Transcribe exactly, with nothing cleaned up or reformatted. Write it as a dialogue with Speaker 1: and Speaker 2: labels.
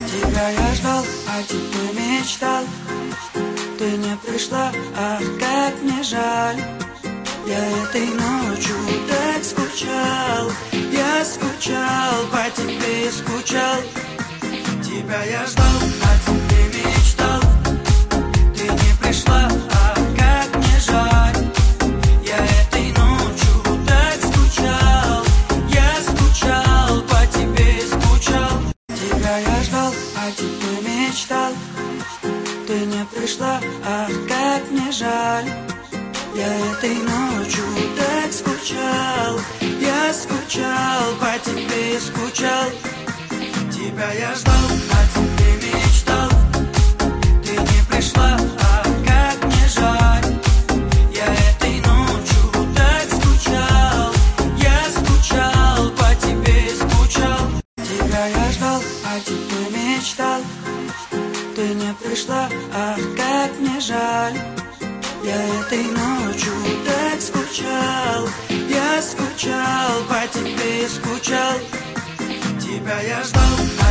Speaker 1: Тебя я ждал, а тебе мечтал. Ты не пришла, ах, как мне жаль. Я этой ночью так скучал. Я скучал, по тебе скучал. Тебя я ждал, а тебе мечтал. Ты не пришла, ах, как мне жаль. Я этой ночью так скучал. Я скучал, по тебе скучал. Тебя я ждал, а тебе мечтал. Ты не пришла, ах, как мне жаль. Я этой ночью так скучал. Я скучал, по тебе скучал. Тебя я ждал, а тебе мечтал. Ты не пришла, ах, как мне жаль. Я этой ночью так скучал. Я скучал, по тебе скучал. Тебя я ждал, а тебе мечтал. Ты не пришла, ах, как мне жаль. Я этой ночью так скучал. Я скучал, по тебе скучал. Тебя я ждал.